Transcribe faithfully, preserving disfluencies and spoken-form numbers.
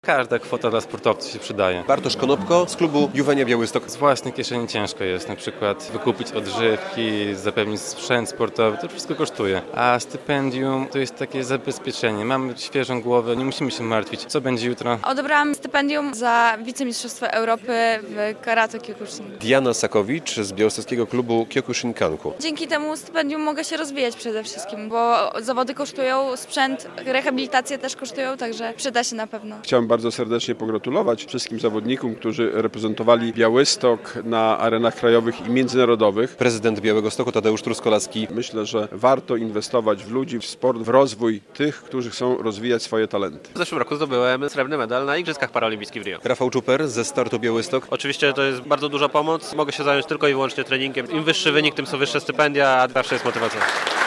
Każda kwota dla sportowców się przydaje. Bartosz Konopko z klubu Juwenia Białystok. Z własnej kieszeni ciężko jest na przykład wykupić odżywki, zapewnić sprzęt sportowy, to wszystko kosztuje. A stypendium to jest takie zabezpieczenie. Mamy świeżą głowę, nie musimy się martwić, co będzie jutro. Odebrałam stypendium za wicemistrzostwo Europy w karate Kyokushin. Diana Sakowicz z białostockiego klubu Kyokushinkanku. Dzięki temu stypendium mogę się rozwijać przede wszystkim, bo zawody kosztują, sprzęt, rehabilitacje też kosztują, także przyda się na pewno. Chciałem bardzo serdecznie pogratulować wszystkim zawodnikom, którzy reprezentowali Białystok na arenach krajowych i międzynarodowych. Prezydent Białegostoku Tadeusz Truskolacki. Myślę, że warto inwestować w ludzi, w sport, w rozwój tych, którzy chcą rozwijać swoje talenty. W zeszłym roku zdobyłem srebrny medal na Igrzyskach Paralimpijskich w Rio. Rafał Czuper ze Startu Białystok. Oczywiście to jest bardzo duża pomoc. Mogę się zająć tylko i wyłącznie treningiem. Im wyższy wynik, tym są wyższe stypendia, a zawsze jest motywacja.